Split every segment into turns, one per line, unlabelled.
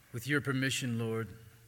With your permission, Lord,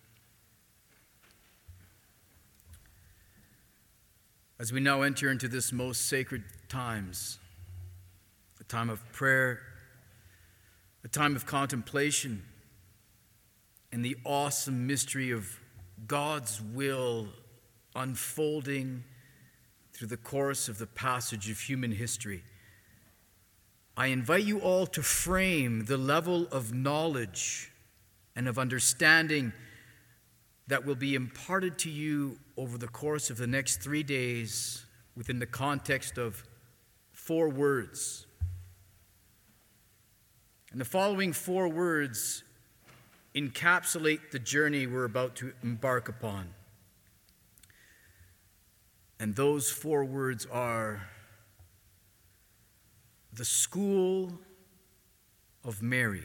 as we now enter into this most sacred times, a time of prayer, a time of contemplation, and the awesome mystery of God's will unfolding through the course of the passage of human history, I invite you all to frame the level of knowledge and of understanding that will be imparted to you over the course of the next 3 days within the context of 4 words. And the following 4 words encapsulate the journey we're about to embark upon. And those 4 words are the School of Mary.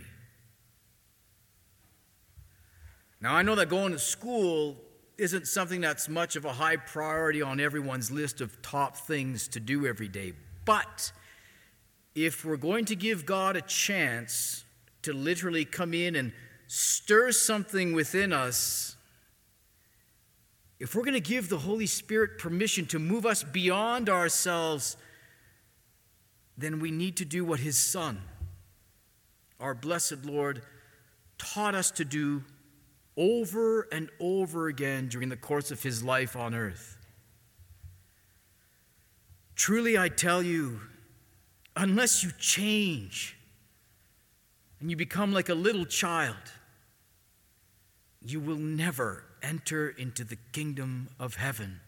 Now, I know that going to school isn't something that's much of a high priority on everyone's list of top things to do every day. But if we're going to give God a chance to literally come in and stir something within us, if we're going to give the Holy Spirit permission to move us beyond ourselves, then we need to do what His Son, our blessed Lord, taught us to do over and over again during the course of His life on earth. Truly, I tell you, unless you change and you become like a little child, you will never enter into the kingdom of heaven.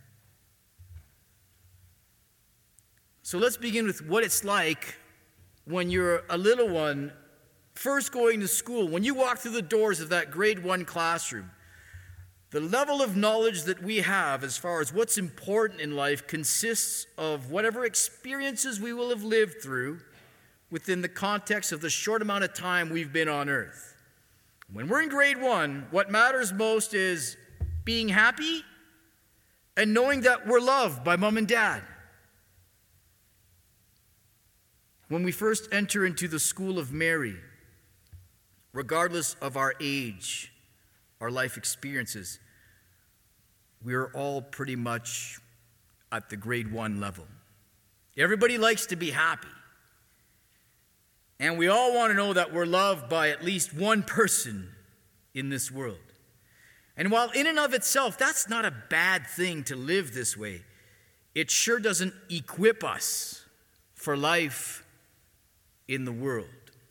So let's begin with what it's like when you're a little one first going to school. When you walk through the doors of that grade 1 classroom, the level of knowledge that we have as far as what's important in life consists of whatever experiences we will have lived through within the context of the short amount of time we've been on earth. When we're in grade 1, what matters most is being happy and knowing that we're loved by mom and dad. When we first enter into the School of Mary, regardless of our age, our life experiences, we're all pretty much at the grade 1 level. Everybody likes to be happy. And we all want to know that we're loved by at least one person in this world. And while in and of itself, that's not a bad thing to live this way, it sure doesn't equip us for life in the world.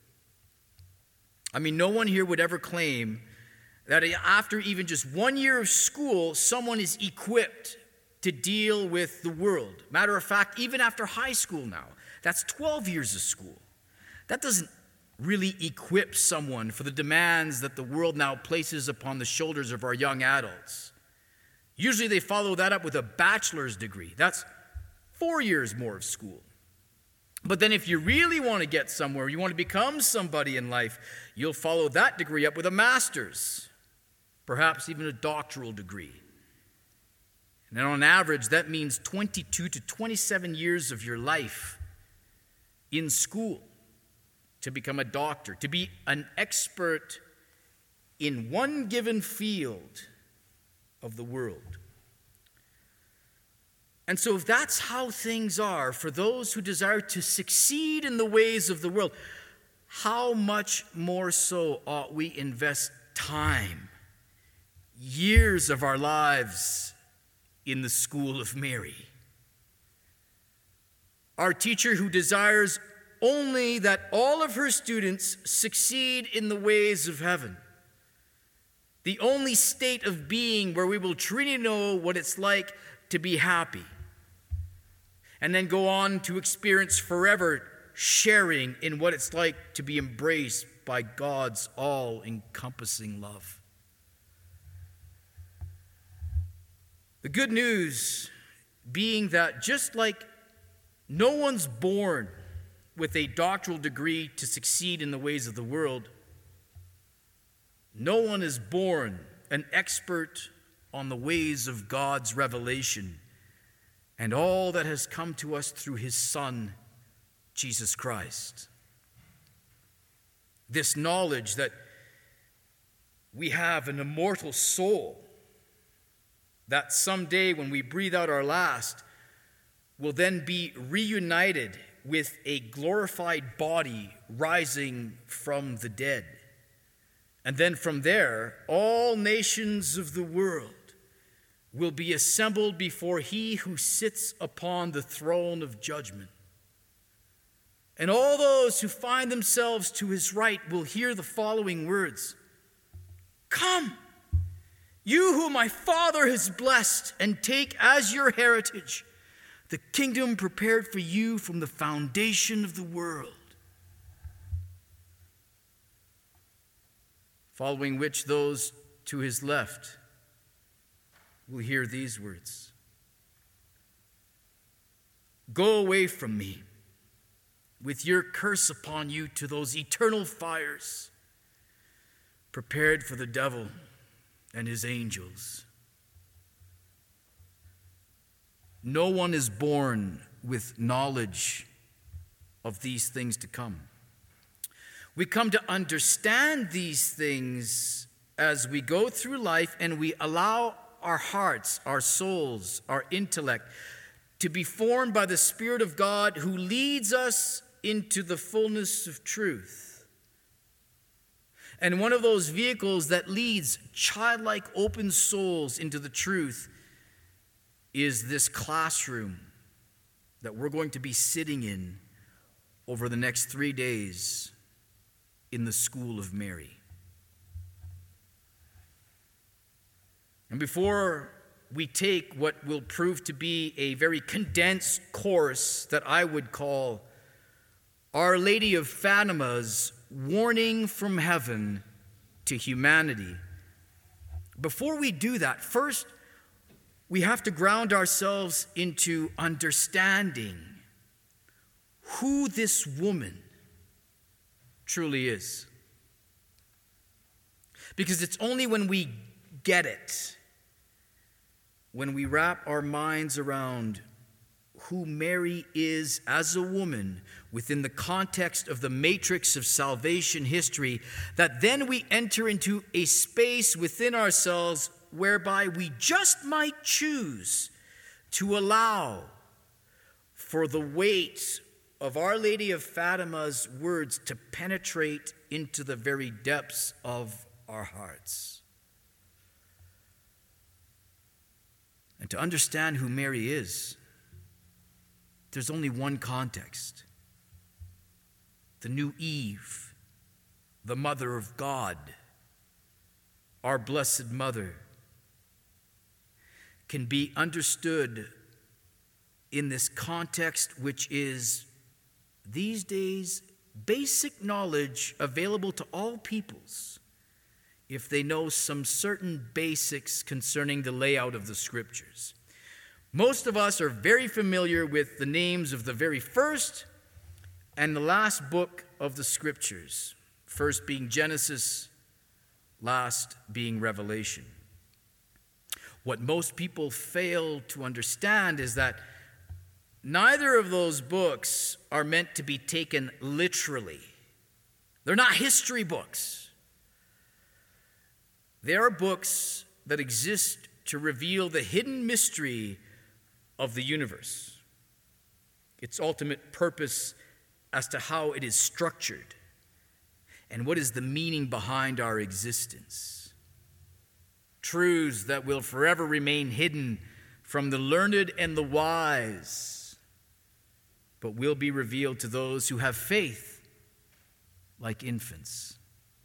I mean, no one here would ever claim that after even just 1 year of school, someone is equipped to deal with the world. Matter of fact, even after high school now, that's 12 years of school. That doesn't really equip someone for the demands that the world now places upon the shoulders of our young adults. Usually they follow that up with a bachelor's degree. That's 4 years more of school. But then if you really want to get somewhere, you want to become somebody in life, you'll follow that degree up with a master's, perhaps even a doctoral degree. And then on average, that means 22 to 27 years of your life in school to become a doctor, to be an expert in one given field of the world. And so if that's how things are for those who desire to succeed in the ways of the world, how much more so ought we invest time, years of our lives in the School of Mary? Our teacher who desires only that all of her students succeed in the ways of heaven. The only state of being where we will truly know what it's like to be happy. And then go on to experience forever sharing in what it's like to be embraced by God's all-encompassing love. The good news being that just like no one's born with a doctoral degree to succeed in the ways of the world, no one is born an expert on the ways of God's revelation and all that has come to us through His Son, Jesus Christ. This knowledge that we have an immortal soul that someday when we breathe out our last will then be reunited with a glorified body rising from the dead. And then from there, all nations of the world will be assembled before he who sits upon the throne of judgment. And all those who find themselves to his right will hear the following words: "Come, you whom my Father has blessed, and take as your heritage the kingdom prepared for you from the foundation of the world." Following which, those to his left will hear these words: "Go away from me, with your curse upon you, to those eternal fires prepared for the devil and his angels." No one is born with knowledge of these things to come. We come to understand these things as we go through life, and we allow our hearts, our souls, our intellect to be formed by the Spirit of God, who leads us into the fullness of truth. And one of those vehicles that leads childlike open souls into the truth is this classroom that we're going to be sitting in over the next 3 days in the School of Mary. And before we take what will prove to be a very condensed course that I would call Our Lady of Fatima's Warning from Heaven to Humanity, before we do that, first we have to ground ourselves into understanding who this woman truly is. Because it's only when we get it, when we wrap our minds around who Mary is as a woman within the context of the matrix of salvation history, that then we enter into a space within ourselves whereby we just might choose to allow for the weight of Our Lady of Fatima's words to penetrate into the very depths of our hearts. And to understand who Mary is, there's only one context. The new Eve, the Mother of God, our Blessed Mother, can be understood in this context, which is these days basic knowledge available to all peoples if they know some certain basics concerning the layout of the Scriptures. Most of us are very familiar with the names of the very first and the last book of the Scriptures, first being Genesis, last being Revelation. What most people fail to understand is that neither of those books are meant to be taken literally. They're not history books. They are books that exist to reveal the hidden mystery of the universe, its ultimate purpose as to how it is structured, and what is the meaning behind our existence. Truths that will forever remain hidden from the learned and the wise, but will be revealed to those who have faith like infants.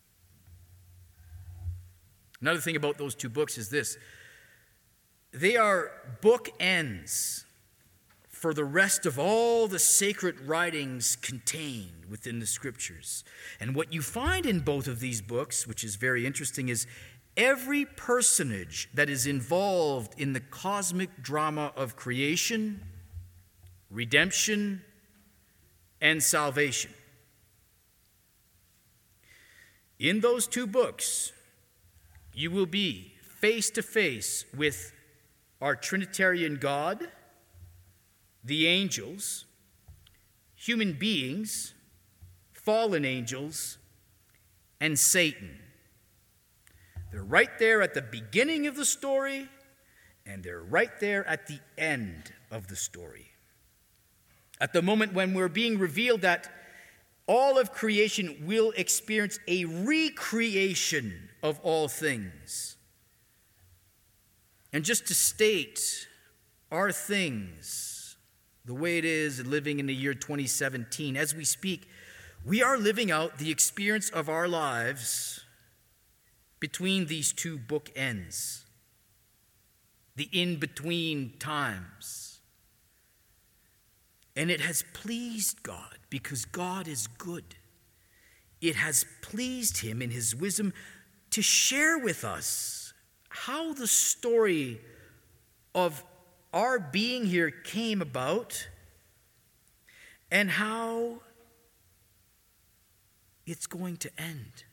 Another thing about those two books is this: they are bookends for the rest of all the sacred writings contained within the Scriptures. And what you find in both of these books, which is very interesting, is every personage that is involved in the cosmic drama of creation, redemption, and salvation. In those two books, you will be face to face with our Trinitarian God, the angels, human beings, fallen angels, and Satan. They're right there at the beginning of the story, and they're right there at the end of the story. At the moment when we're being revealed that all of creation will experience a recreation of all things. And just to state our things the way it is living in the year 2017, as we speak, we are living out the experience of our lives between these two bookends, the in-between times. And it has pleased God, because God is good. It has pleased him in his wisdom to share with us how the story of our being here came about and how it's going to end.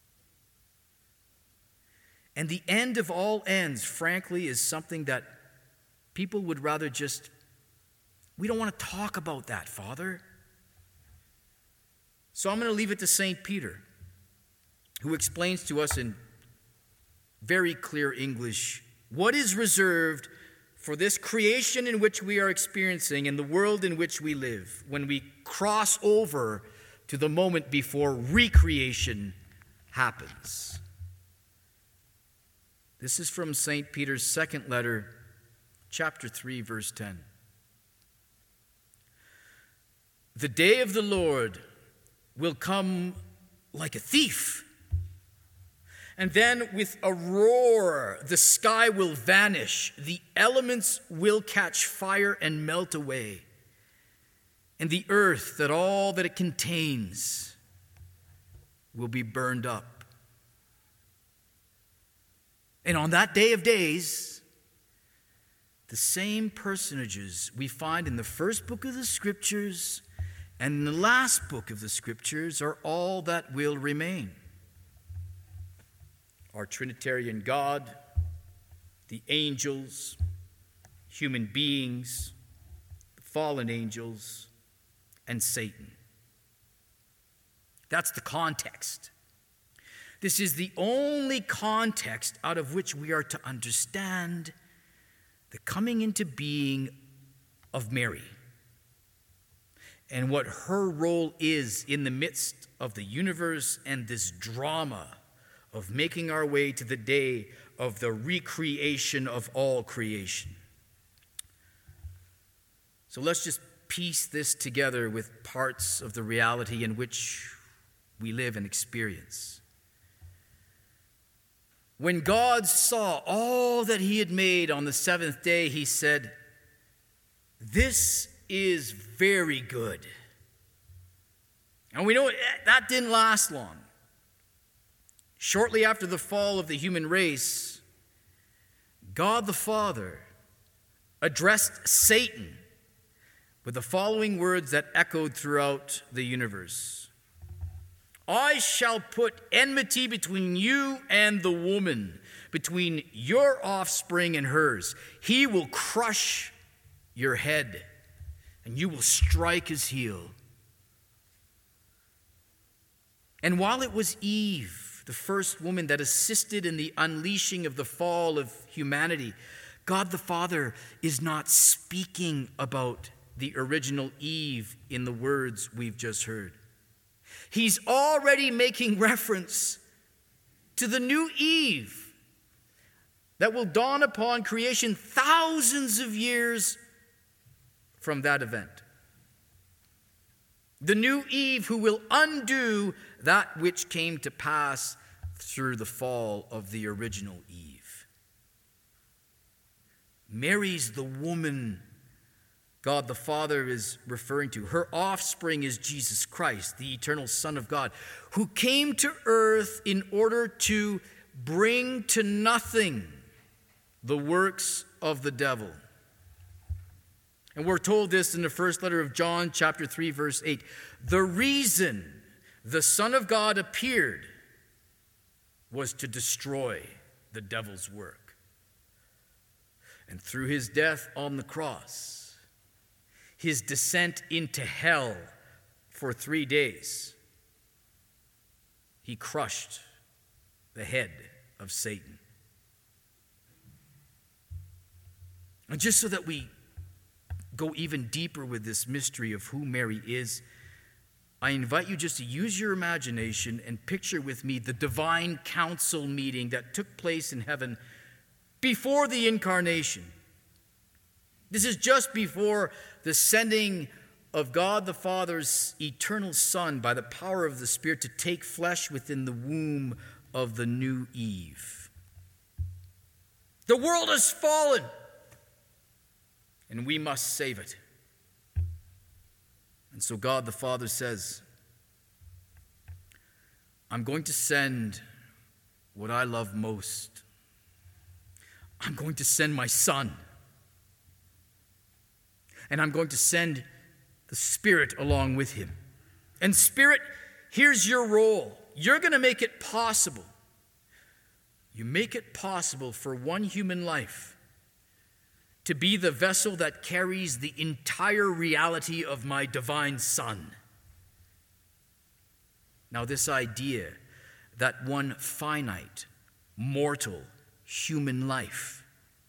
And the end of all ends, frankly, is something that people would rather just, we don't want to talk about that, Father. So I'm going to leave it to St. Peter, who explains to us in very clear English what is reserved for this creation in which we are experiencing and the world in which we live when we cross over to the moment before recreation happens. This is from St. Peter's second letter, chapter 3, verse 10. The day of the Lord will come like a thief. And then with a roar, the sky will vanish. The elements will catch fire and melt away. And the earth, that all that it contains, will be burned up. And on that day of days, the same personages we find in the first book of the Scriptures and in the last book of the Scriptures are all that will remain. Our Trinitarian God, the angels, human beings, the fallen angels, and Satan. That's the context. This is the only context out of which we are to understand the coming into being of Mary and what her role is in the midst of the universe and this drama of making our way to the day of the recreation of all creation. So let's just piece this together with parts of the reality in which we live and experience. When God saw all that he had made on the seventh day, he said, "This is very good." And we know that didn't last long. Shortly after the fall of the human race, God the Father addressed Satan with the following words that echoed throughout the universe. "I shall put enmity between you and the woman, between your offspring and hers. He will crush your head, and you will strike his heel." And while it was Eve, the first woman that assisted in the unleashing of the fall of humanity, God the Father is not speaking about the original Eve in the words we've just heard. He's already making reference to the new Eve that will dawn upon creation thousands of years from that event. The new Eve who will undo that which came to pass through the fall of the original Eve. Mary's the woman God the Father is referring to. Her offspring is Jesus Christ, the eternal Son of God, who came to earth in order to bring to nothing the works of the devil. And we're told this in the first letter of John, chapter 3, verse 8. The reason the Son of God appeared was to destroy the devil's work. And through his death on the cross, his descent into hell for 3 days, he crushed the head of Satan. And just so that we go even deeper with this mystery of who Mary is, I invite you just to use your imagination and picture with me the divine council meeting that took place in heaven before the incarnation. This is just before the sending of God the Father's eternal Son by the power of the Spirit to take flesh within the womb of the new Eve. The world has fallen, and we must save it. And so God the Father says, I'm going to send what I love most. I'm going to send my Son. And I'm going to send the Spirit along with him. And Spirit, here's your role. You're going to make it possible. You make it possible for one human life to be the vessel that carries the entire reality of my divine Son. Now, this idea that one finite, mortal, human life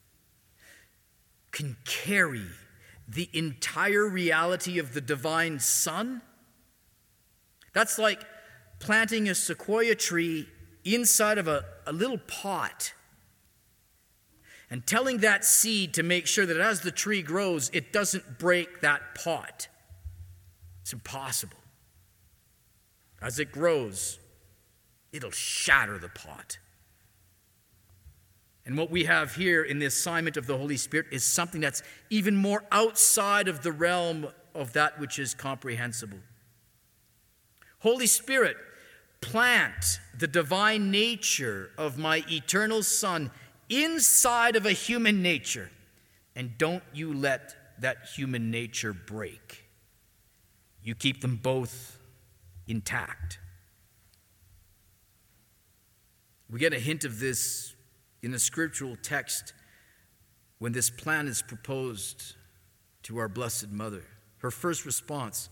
can carry the entire reality of the divine Son, that's like planting a sequoia tree inside of a little pot and telling that seed to make sure that as the tree grows, it doesn't break that pot. It's impossible. As it grows, it'll shatter the pot. And what we have here in the assignment of the Holy Spirit is something that's even more outside of the realm of that which is comprehensible. Holy Spirit, plant the divine nature of my eternal Son inside of a human nature, and don't you let that human nature break. You keep them both intact. We get a hint of this in the scriptural text when this plan is proposed to our Blessed Mother. Her first response,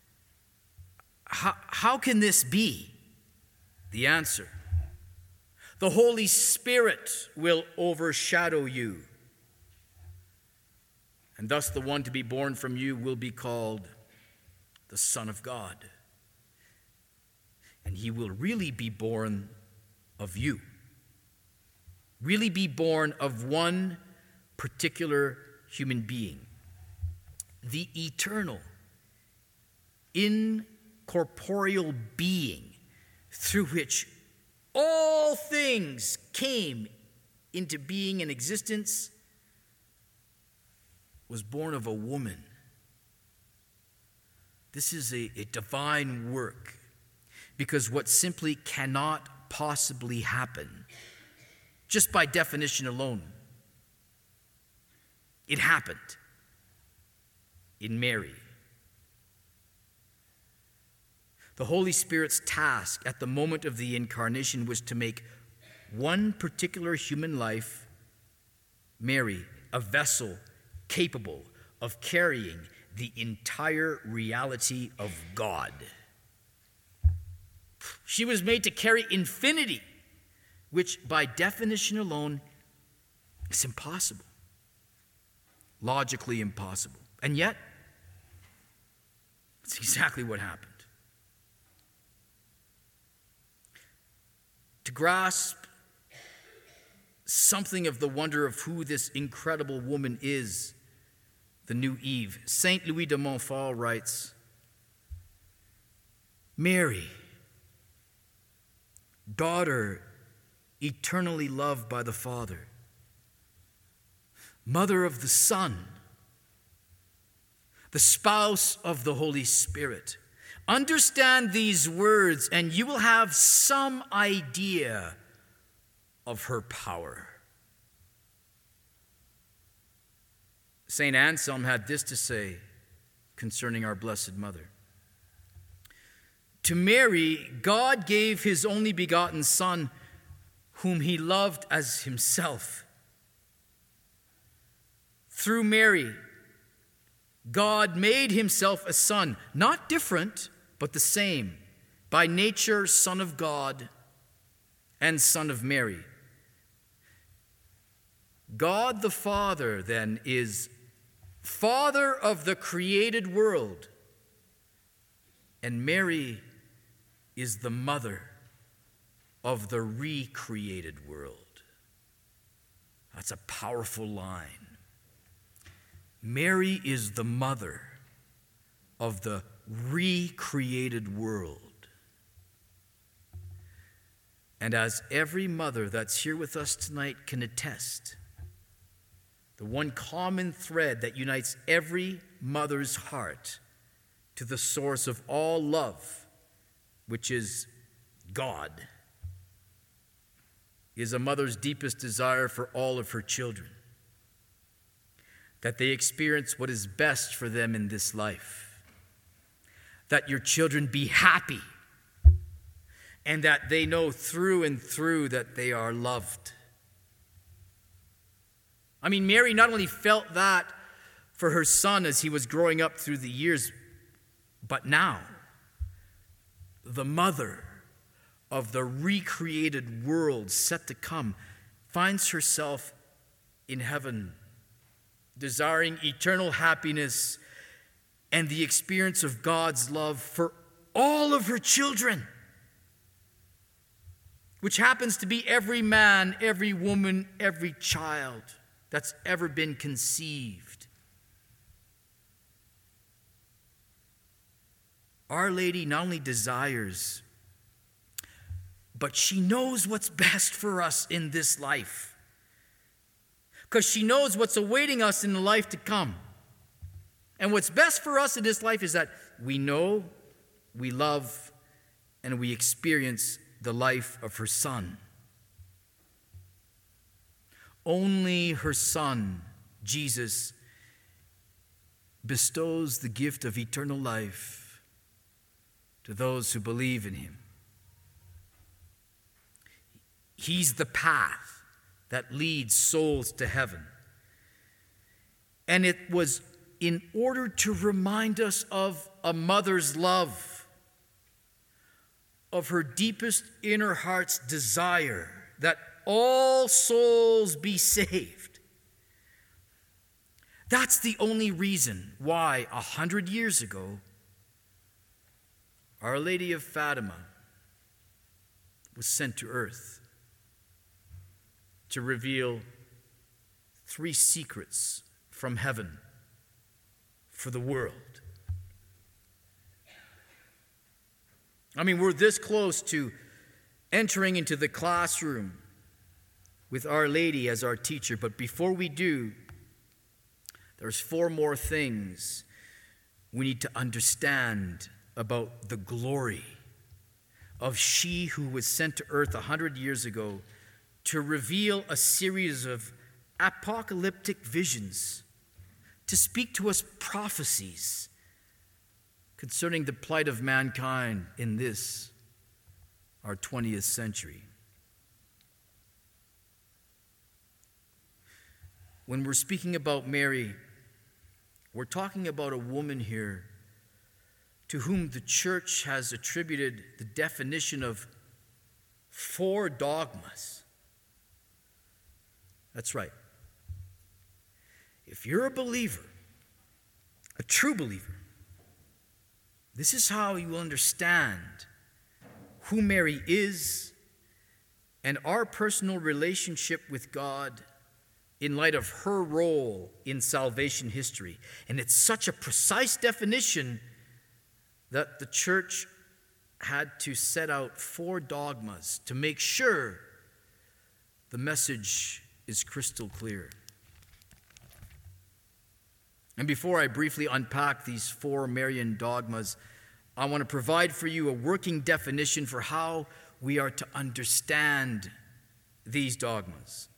how can this be? The answer, the Holy Spirit will overshadow you, and thus the one to be born from you will be called the Son of God. And he will really be born of you. Really be born of one particular human being. The eternal, incorporeal being through which all things came into being and existence was born of a woman. This is a divine work, because what simply cannot possibly happen, just by definition alone, it happened in Mary. The Holy Spirit's task at the moment of the incarnation was to make one particular human life, Mary, a vessel capable of carrying the entire reality of God. She was made to carry infinity, which by definition alone is impossible. Logically impossible. And yet, it's exactly what happened. To grasp something of the wonder of who this incredible woman is, the new Eve, Saint Louis de Montfort writes, Mary, daughter eternally loved by the Father, mother of the Son, the spouse of the Holy Spirit. Understand these words, and you will have some idea of her power. St. Anselm had this to say concerning our Blessed Mother. To Mary, God gave his only begotten Son, whom he loved as himself. Through Mary, God made himself a son, not different, but the same, by nature Son of God and Son of Mary. God the Father, then, is Father of the created world, and Mary is the mother of the recreated world. That's a powerful line. Mary is the mother of the recreated world. And as every mother that's here with us tonight can attest, the one common thread that unites every mother's heart to the source of all love, which is God, is a mother's deepest desire for all of her children, that they experience what is best for them in this life, that your children be happy, and that they know through and through that they are loved. I mean, Mary not only felt that for her son as he was growing up through the years, but now, the mother of the recreated world set to come finds herself in heaven, desiring eternal happiness and the experience of God's love for all of her children, which happens to be every man, every woman, every child that's ever been conceived. Our Lady not only desires, but she knows what's best for us in this life, because she knows what's awaiting us in the life to come. And what's best for us in this life is that we know, we love, and we experience the life of her Son. Only her Son, Jesus, bestows the gift of eternal life to those who believe in him. He's the path that leads souls to heaven. And it was in order to remind us of a mother's love, of her deepest inner heart's desire that all souls be saved. That's the only reason why 100 years ago, Our Lady of Fatima was sent to earth to reveal 3 secrets from heaven for the world. I mean, we're this close to entering into the classroom with Our Lady as our teacher, but before we do, there's 4 more things we need to understand about the glory of she who was sent to earth 100 years ago to reveal a series of apocalyptic visions, to speak to us prophecies concerning the plight of mankind in this, our 20th century. When we're speaking about Mary, we're talking about a woman here to whom the church has attributed the definition of 4 dogmas. That's right. If you're a believer, a true believer, this is how you will understand who Mary is and our personal relationship with God in light of her role in salvation history. And it's such a precise definition that the church had to set out 4 dogmas to make sure the message is crystal clear. And before I briefly unpack these 4 Marian dogmas, I want to provide for you a working definition for how we are to understand these dogmas.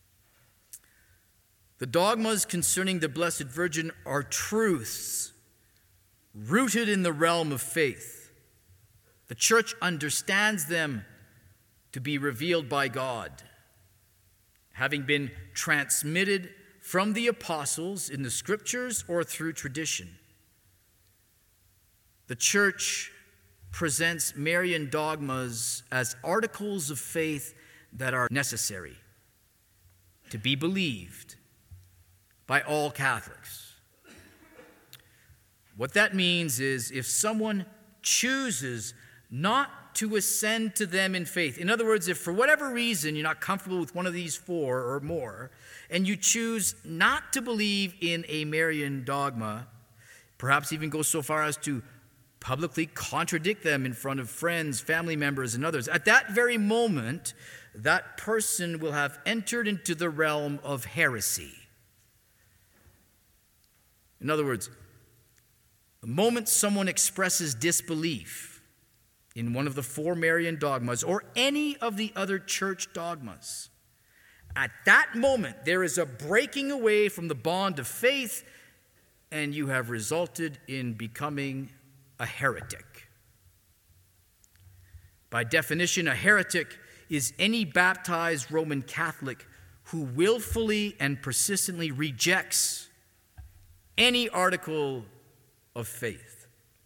The dogmas concerning the Blessed Virgin are truths rooted in the realm of faith. The church understands them to be revealed by God, having been transmitted from the apostles in the scriptures or through tradition. The church presents Marian dogmas as articles of faith that are necessary. to be believed by all Catholics. What that means is if someone chooses not to ascend to them in faith, in other words, if for whatever reason you're not comfortable with one of these four or more, and you choose not to believe in a Marian dogma, perhaps even go so far as to publicly contradict them in front of friends, family members, and others, at that very moment, that person will have entered into the realm of heresy. In other words, the moment someone expresses disbelief in one of the four Marian dogmas or any of the other church dogmas, at that moment there is a breaking away from the bond of faith, and you have resulted in becoming a heretic. By definition, a heretic is any baptized Roman Catholic who willfully and persistently rejects any article of faith.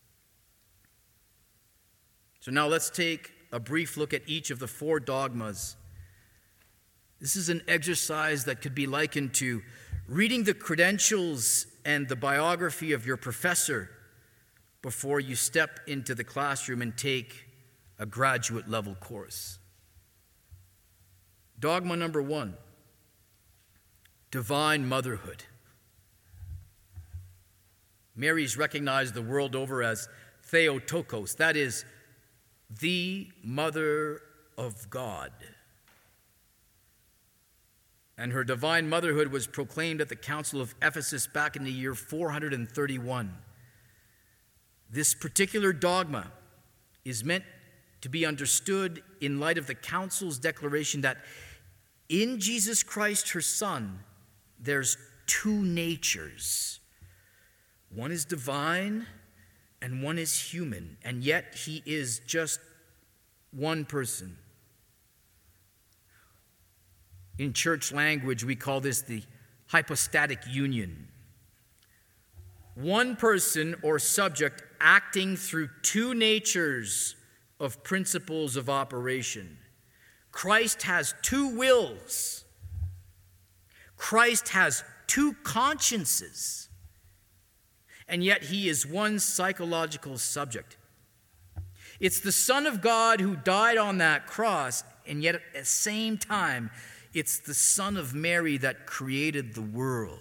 So now let's take a brief look at each of the four dogmas. This is an exercise that could be likened to reading the credentials and the biography of your professor before you step into the classroom and take a graduate level course. Dogma number 1, divine motherhood. Mary's recognized the world over as Theotokos, that is, the Mother of God. And her divine motherhood was proclaimed at the Council of Ephesus back in the year 431. This particular dogma is meant to be understood in light of the Council's declaration that in Jesus Christ, her Son, there's two natures. One is divine and one is human, and yet he is just one person. In church language, we call this the hypostatic union. One person or subject acting through two natures of principles of operation. Christ has two wills. Christ has two consciences. And yet he is one psychological subject. It's the Son of God who died on that cross, and yet at the same time, it's the Son of Mary that created the world.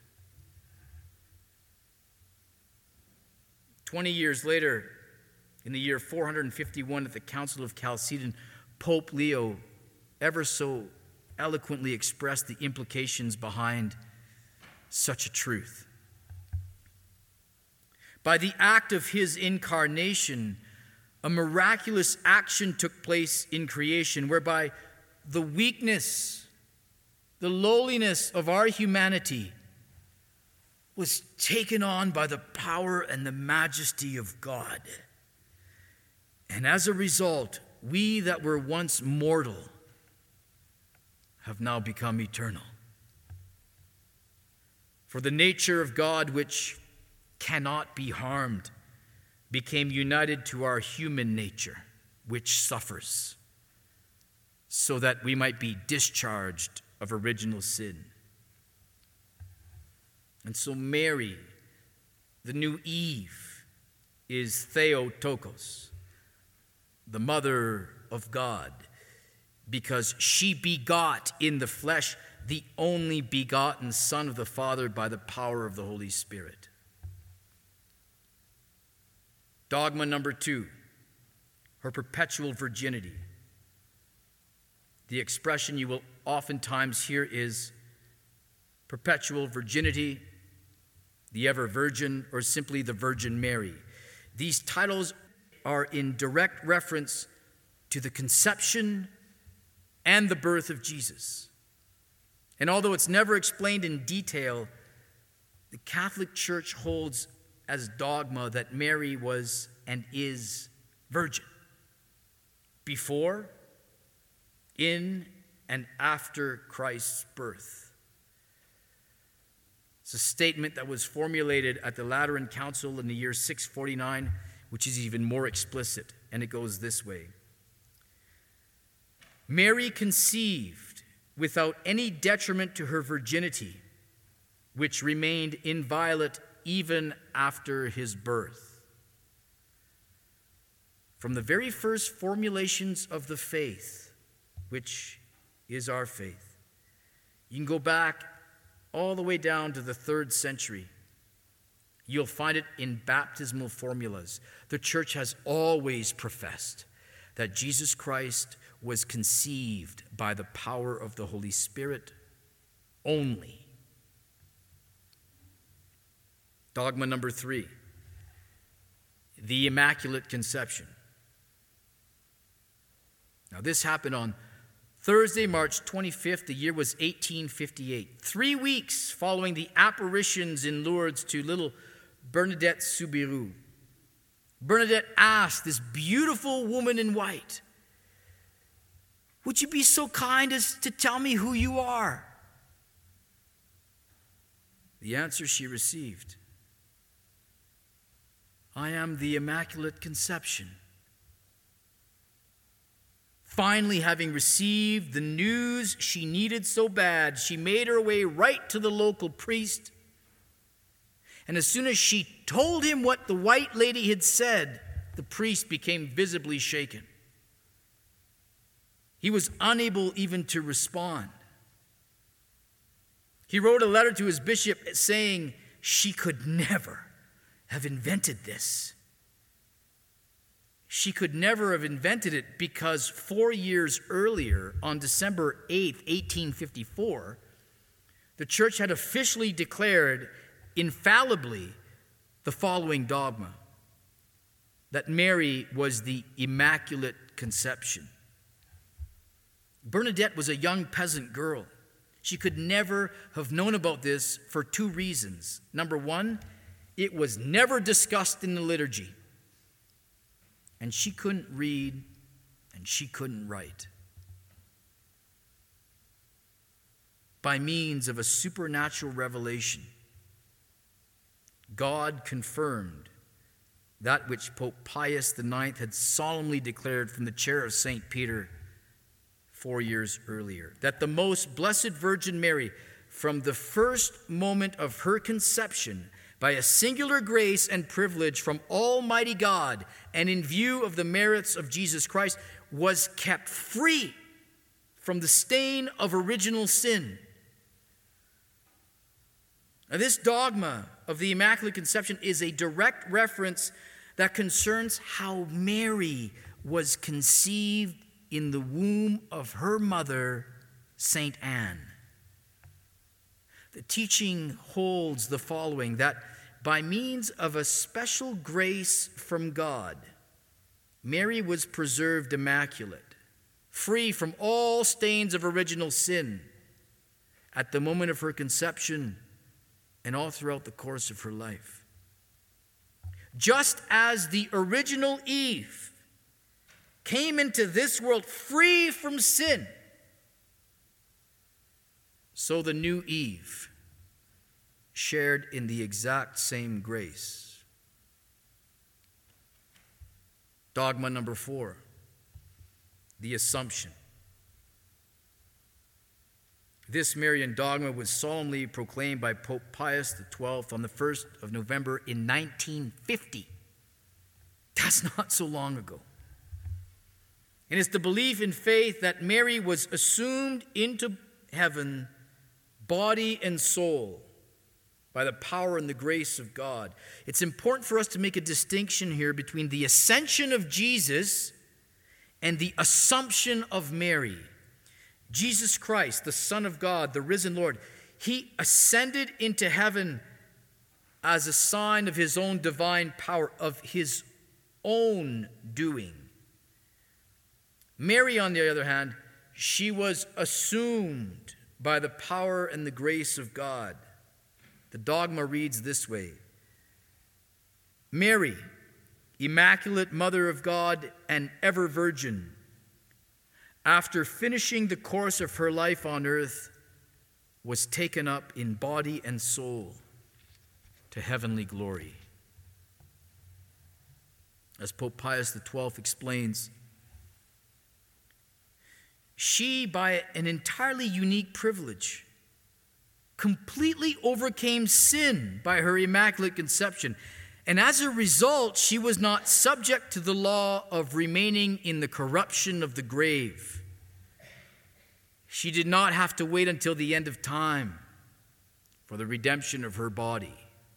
20 years later, in the year 451 at the Council of Chalcedon, Pope Leo ever so eloquently expressed the implications behind such a truth. By the act of his incarnation, a miraculous action took place in creation whereby the weakness, the lowliness of our humanity was taken on by the power and the majesty of God. And as a result, we that were once mortal have now become eternal. For the nature of God, which cannot be harmed, became united to our human nature, which suffers, so that we might be discharged of original sin. And so Mary, the new Eve, is Theotokos, the mother of God, because she begot in the flesh the only begotten Son of the Father by the power of the Holy Spirit. Dogma number 2, her perpetual virginity. The expression you will oftentimes hear is perpetual virginity, the ever virgin, or simply the Virgin Mary. These titles are in direct reference to the conception and the birth of Jesus. And although it's never explained in detail, the Catholic Church holds as dogma that Mary was and is virgin before, in, and after Christ's birth. It's a statement that was formulated at the Lateran Council in the year 649, which is even more explicit, and it goes this way. Mary conceived without any detriment to her virginity, which remained inviolate even after his birth. From the very first formulations of the faith, which is our faith, you can go back all the way down to the 3rd century. You'll find it in baptismal formulas. The church has always professed that Jesus Christ was conceived by the power of the Holy Spirit only. Dogma number 3, the Immaculate Conception. Now, this happened on Thursday, March 25th. The year was 1858. 3 weeks following the apparitions in Lourdes to little Bernadette Soubirous. Bernadette asked this beautiful woman in white, "Would you be so kind as to tell me who you are?" The answer she received, "I am the Immaculate Conception." Finally, having received the news she needed so bad, she made her way right to the local priest. And as soon as she told him what the white lady had said, the priest became visibly shaken. He was unable even to respond. He wrote a letter to his bishop saying she could never have invented this. She could never have invented it because 4 years earlier, on December 8th, 1854, the church had officially declared infallibly the following dogma: that Mary was the Immaculate Conception. Bernadette was a young peasant girl. She could never have known about this for 2 reasons. Number 1, it was never discussed in the liturgy. And she couldn't read, and she couldn't write. By means of a supernatural revelation, God confirmed that which Pope Pius IX had solemnly declared from the chair of St. Peter 4 years earlier, that the most blessed Virgin Mary, from the first moment of her conception, by a singular grace and privilege from Almighty God, and in view of the merits of Jesus Christ, was kept free from the stain of original sin. Now, this dogma of the Immaculate Conception is a direct reference that concerns how Mary was conceived in the womb of her mother, St. Anne. The teaching holds the following: that by means of a special grace from God, Mary was preserved immaculate, free from all stains of original sin at the moment of her conception and all throughout the course of her life. Just as the original Eve came into this world free from sin, so the new Eve shared in the exact same grace. Dogma number 4, the Assumption. This Marian dogma was solemnly proclaimed by Pope Pius XII on the 1st of November in 1950. That's not so long ago. And it's the belief in faith that Mary was assumed into heaven, body and soul, by the power and the grace of God. It's important for us to make a distinction here between the ascension of Jesus and the assumption of Mary. Jesus Christ, the Son of God, the risen Lord, he ascended into heaven as a sign of his own divine power, of his own doing. Mary, on the other hand, she was assumed by the power and the grace of God. The dogma reads this way: Mary, Immaculate Mother of God and ever Virgin, after finishing the course of her life on earth, was taken up in body and soul to heavenly glory. As Pope Pius XII explains, she, by an entirely unique privilege, completely overcame sin by her immaculate conception. And as a result, she was not subject to the law of remaining in the corruption of the grave. She did not have to wait until the end of time for the redemption of her body.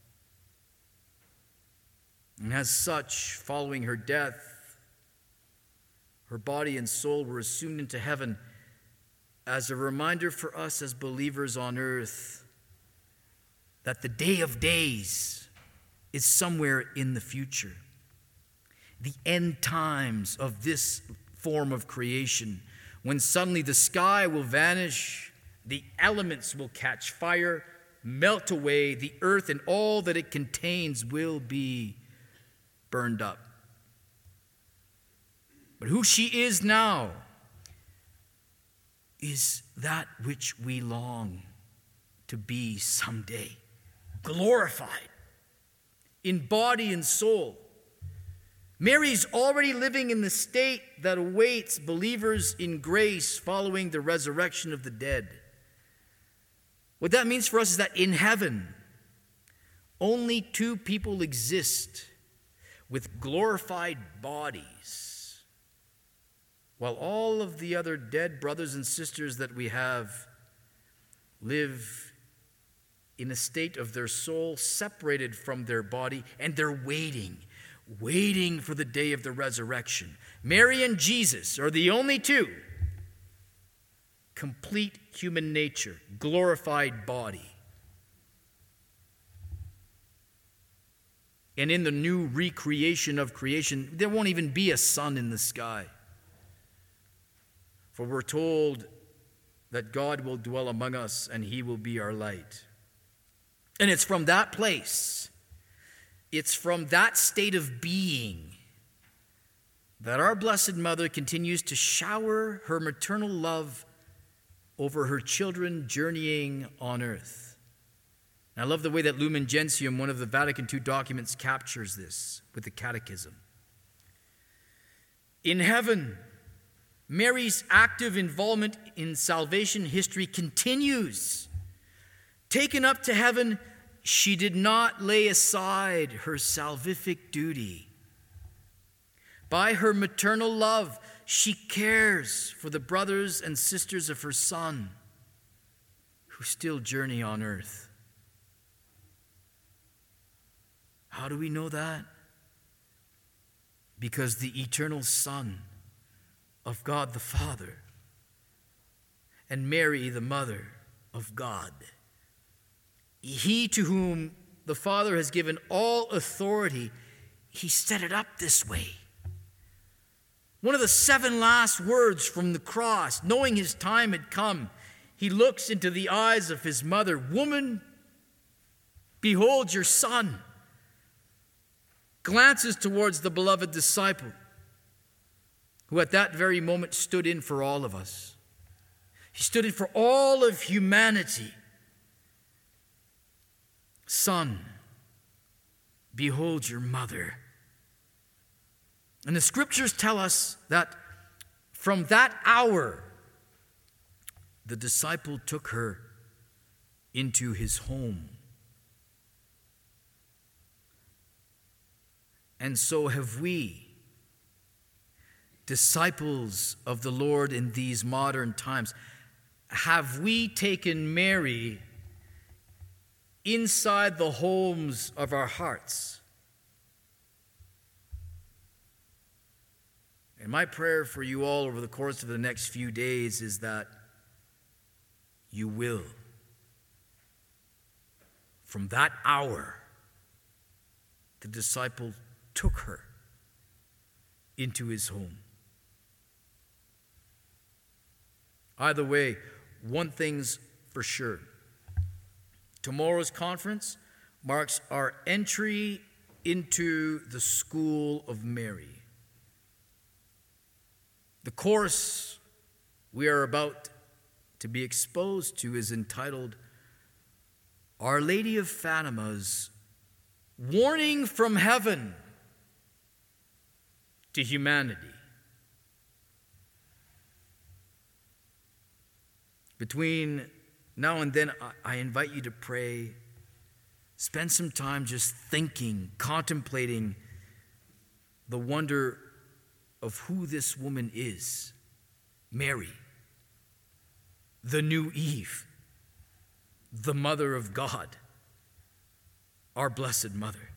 And as such, following her death, her body and soul were assumed into heaven as a reminder for us as believers on earth that the day of days is somewhere in the future. The end times of this form of creation, when suddenly the sky will vanish, the elements will catch fire, melt away, the earth and all that it contains will be burned up. But who she is now is that which we long to be someday, glorified in body and soul. Mary's already living in the state that awaits believers in grace following the resurrection of the dead. What that means for us is that in heaven, only two people exist with glorified bodies, while all of the other dead brothers and sisters that we have live in a state of their soul separated from their body, and they're waiting for the day of the resurrection. Mary and Jesus are the only two. Complete human nature, glorified body. And in the new recreation of creation, there won't even be a sun in the sky. For we're told that God will dwell among us and he will be our light. And it's from that place, it's from that state of being that our Blessed Mother continues to shower her maternal love over her children journeying on earth. And I love the way that Lumen Gentium, one of the Vatican II documents, captures this with the Catechism. In heaven, Mary's active involvement in salvation history continues. Taken up to heaven, she did not lay aside her salvific duty. By her maternal love, she cares for the brothers and sisters of her Son who still journey on earth. How do we know that? Because the eternal Son of God the Father and Mary, the Mother of God, he to whom the Father has given all authority, he set it up this way. One of the 7 last words from the cross, knowing his time had come, he looks into the eyes of his mother. Woman, behold your son. Glances towards the beloved disciple, who at that very moment stood in for all of us. He stood in for all of humanity. Son, behold your mother. And the scriptures tell us that from that hour, the disciple took her into his home. And so have we, disciples of the Lord in these modern times. Have we taken Mary inside the homes of our hearts? And my prayer for you all over the course of the next few days is that you will. From that hour, the disciple took her into his home. Either way, one thing's for sure. Tomorrow's conference marks our entry into the School of Mary. The course we are about to be exposed to is entitled Our Lady of Fatima's Warning from Heaven to Humanity. Between now and then, I invite you to pray. Spend some time just thinking, contemplating the wonder of who this woman is. Mary, the new Eve, the Mother of God, our Blessed Mother.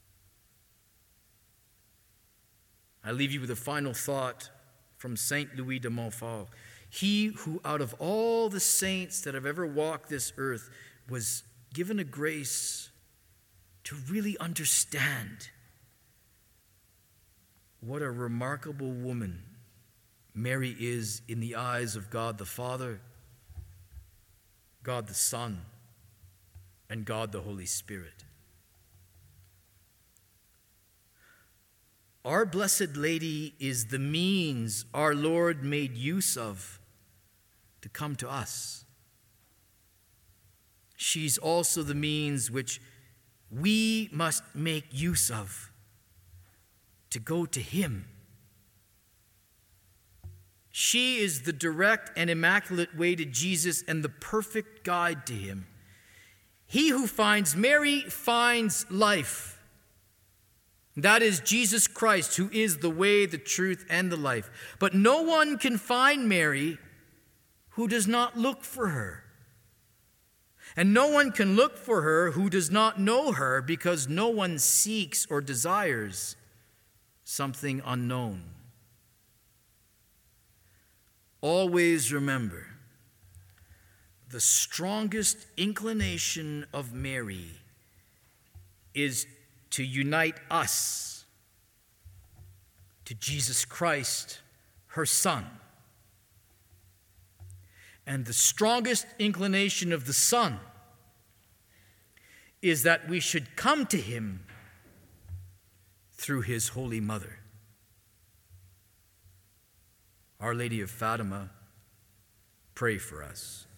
I leave you with a final thought from Saint Louis de Montfort. He who out of all the saints that have ever walked this earth was given a grace to really understand what a remarkable woman Mary is in the eyes of God the Father, God the Son, and God the Holy Spirit. Our Blessed Lady is the means our Lord made use of to come to us. She's also the means which we must make use of to go to Him. She is the direct and immaculate way to Jesus and the perfect guide to Him. He who finds Mary finds life. That is Jesus Christ, who is the way, the truth, and the life. But no one can find Mary who does not look for her. And no one can look for her who does not know her, because no one seeks or desires something unknown. Always remember, the strongest inclination of Mary is to unite us to Jesus Christ, her Son. And the strongest inclination of the Son is that we should come to Him through His Holy Mother. Our Lady of Fatima, pray for us.